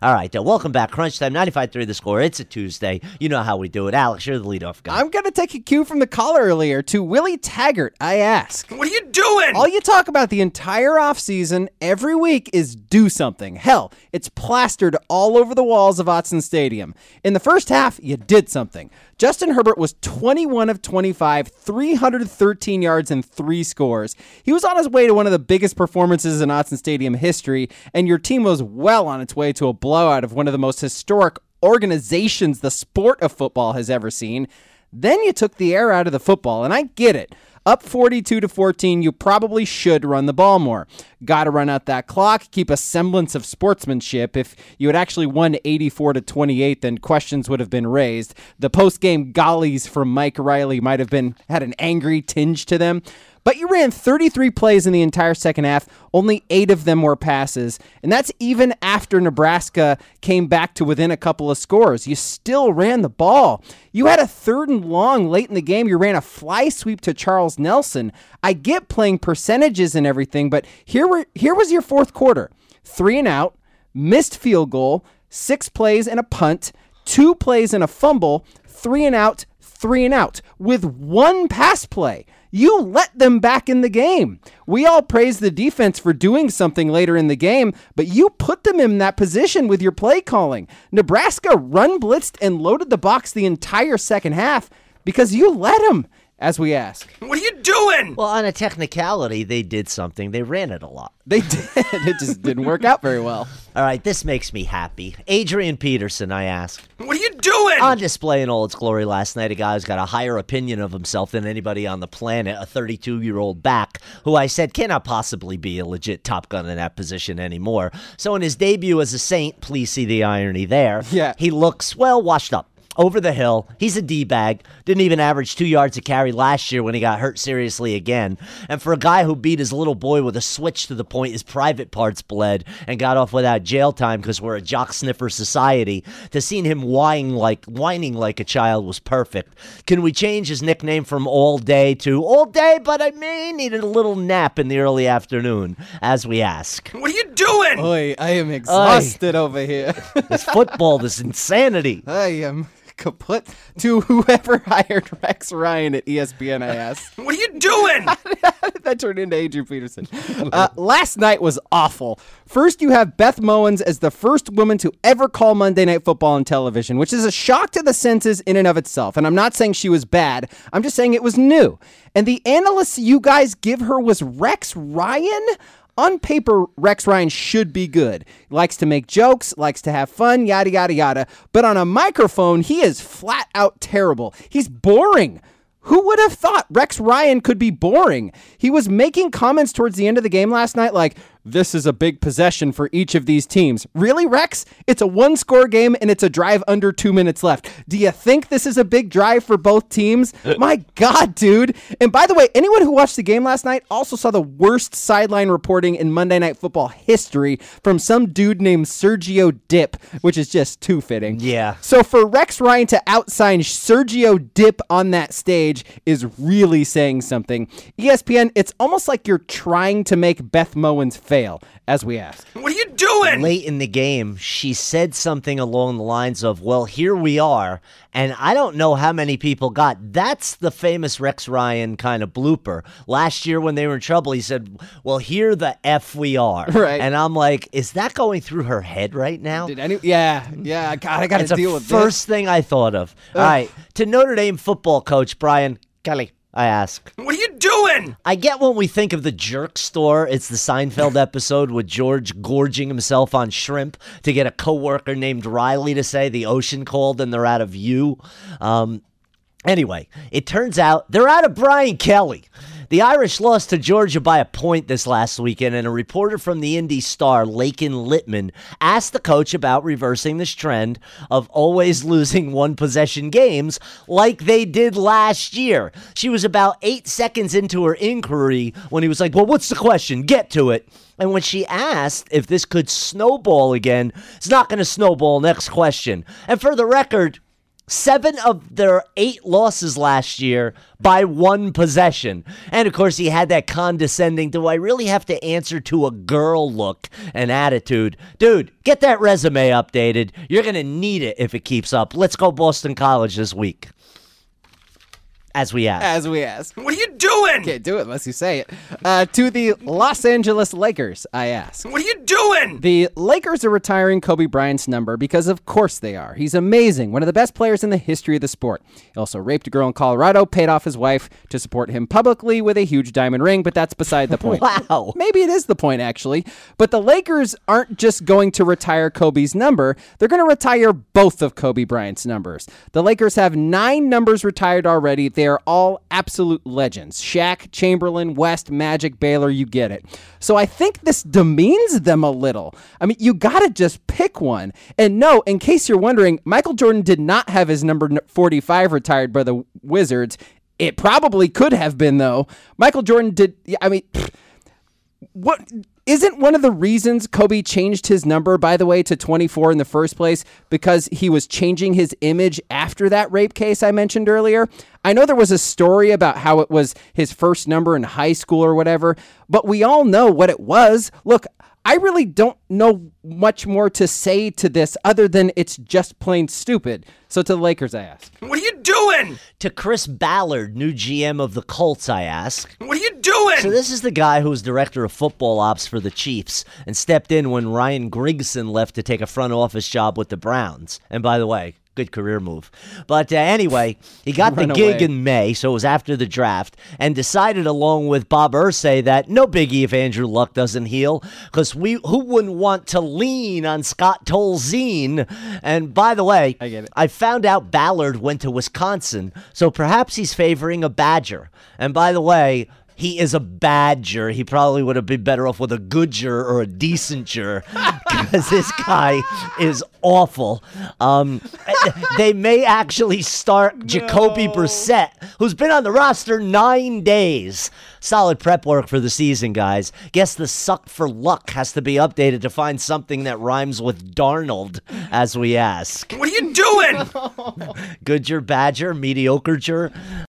All right, welcome back. Crunch Time, 95.3 The Score. It's a Tuesday. You know how we do it. Alex, you're the leadoff guy. I'm going to take a cue from the caller earlier. To Willie Taggart, I ask. What are you doing? All you talk about the entire offseason every week is do something. Hell, it's plastered all over the walls of Autzen Stadium. In the first half, you did something. Justin Herbert was 21 of 25, 313 yards and 3 scores. He was on his way to one of the biggest performances in Autzen Stadium history, and your team was well on its way to a blowout of one of the most historic organizations the sport of football has ever seen. Then you took the air out of the football, and I get it. Up 42-14, you probably should run the ball more. Got to run out that clock, keep a semblance of sportsmanship. If you had actually won 84-28, then questions would have been raised. The post-game gollies from Mike Riley might have had an angry tinge to them. But you ran 33 plays in the entire second half. Only 8 of them were passes. And that's even after Nebraska came back to within a couple of scores. You still ran the ball. You had a 3rd and long late in the game. You ran a fly sweep to Charles Nelson. I get playing percentages and everything, but here was your fourth quarter. 3 and out, missed field goal, 6 plays and a punt, 2 plays and a fumble, 3 and out, 3 and out, with 1 pass play. You let them back in the game. We all praise the defense for doing something later in the game, but you put them in that position with your play calling. Nebraska run blitzed and loaded the box the entire second half because you let them, as we ask. What are you doing? Well, on a technicality, they did something. They ran it a lot. They did. It just didn't work out very well. All right, this makes me happy. Adrian Peterson, I ask. What are you doing? On display in all its glory last night, a guy who's got a higher opinion of himself than anybody on the planet, a 32-year-old back, who I said cannot possibly be a legit Top Gun in that position anymore. So in his debut as a Saint, please see the irony there, he looks, well, washed up. Over the hill. He's a D-bag. Didn't even average 2 yards a carry last year when he got hurt seriously again. And for a guy who beat his little boy with a switch to the point his private parts bled and got off without jail time because we're a jock sniffer society, to see him whining like a child was perfect. Can we change his nickname from All Day to All Day, but I may need a little nap in the early afternoon, as we ask? What are you doing? Oy, I am exhausted over here. This football, this insanity. I am kaput. To whoever hired Rex Ryan at ESPN, I asked. What are you doing? How did that turn into Adrian Peterson? Last night was awful. First, you have Beth Mowins as the first woman to ever call Monday Night Football on television, which is a shock to the senses in and of itself. And I'm not saying she was bad. I'm just saying it was new. And the analyst you guys give her was Rex Ryan? On paper, Rex Ryan should be good. He likes to make jokes, likes to have fun, yada, yada, yada. But on a microphone, he is flat out terrible. He's boring. Who would have thought Rex Ryan could be boring? He was making comments towards the end of the game last night like, this is a big possession for each of these teams. Really, Rex? It's a 1-score game and it's a drive under 2 minutes left. Do you think this is a big drive for both teams? My God, dude. And by the way, anyone who watched the game last night also saw the worst sideline reporting in Monday Night Football history from some dude named Sergio Dip, which is just too fitting. Yeah. So for Rex Ryan to outsign Sergio Dip on that stage is really saying something. ESPN, it's almost like you're trying to make Beth Mowins fail, as we ask. What are you doing? Late in the game, she said something along the lines of, well, here we are. And I don't know how many people got. That's the famous Rex Ryan kind of blooper. Last year when they were in trouble, he said, well, here the F we are. Right. And I'm like, is that going through her head right now? Yeah. God, I got to deal with It's this. the first thing I thought of. All right. To Notre Dame football coach Brian Kelly, I ask. What are you doing? I get when we think of the jerk store, it's the Seinfeld episode with George gorging himself on shrimp to get a coworker named Riley to say the ocean called and they're out of you. Anyway, it turns out they're out of Brian Kelly. The Irish lost to Georgia by a point this last weekend, and a reporter from the Indy Star, Lakin Littman, asked the coach about reversing this trend of always losing one-possession games like they did last year. She was about 8 seconds into her inquiry when he was like, well, what's the question? Get to it. And when she asked if this could snowball again, it's not going to snowball. Next question. And for the record, 7 of their 8 losses last year by 1 possession. And of course, he had that condescending, do I really have to answer to a girl look and attitude? Dude, get that resume updated. You're going to need it if it keeps up. Let's go Boston College this week. As we ask. What are you doing? Can't do it unless you say it. To the Los Angeles Lakers, I ask. What are you doing? The Lakers are retiring Kobe Bryant's number because of course they are. He's amazing, one of the best players in the history of the sport. He also raped a girl in Colorado, paid off his wife to support him publicly with a huge diamond ring, but that's beside the point. Wow. Maybe it is the point, actually. But the Lakers aren't just going to retire Kobe's number. They're going to retire both of Kobe Bryant's numbers. The Lakers have 9 numbers retired already. They are all absolute legends. Shaq, Chamberlain, West, Magic, Baylor, you get it. So I think this demeans them a little. I mean, you got to just pick one. And no, in case you're wondering, Michael Jordan did not have his number 45 retired by the Wizards. It probably could have been, though. Michael Jordan did, I mean, what isn't one of the reasons Kobe changed his number, by the way, to 24 in the first place because he was changing his image after that rape case I mentioned earlier? I know there was a story about how it was his first number in high school or whatever, but we all know what it was. Look, I really don't know much more to say to this other than it's just plain stupid. So to the Lakers, I ask. What are you doing? To Chris Ballard, new GM of the Colts, I ask. What are you doing? So this is the guy who was director of football ops for the Chiefs and stepped in when Ryan Grigson left to take a front office job with the Browns. And by the way, good career move. But anyway, he got the gig in May, so it was after the draft, and decided along with Bob Irsay that no biggie if Andrew Luck doesn't heal, because who wouldn't want to lean on Scott Tolzien? And by the way, I get it. I found out Ballard went to Wisconsin, so perhaps he's favoring a Badger. And by the way, he is a badger. He probably would have been better off with a Goodger or a Decenter because this guy is awful. They may actually start Jacoby Brissett, who's been on the roster 9 days. Solid prep work for the season, guys. Guess the suck for luck has to be updated to find something that rhymes with Darnold as we ask. What are you doing? Goodger, Badger, Mediocreger.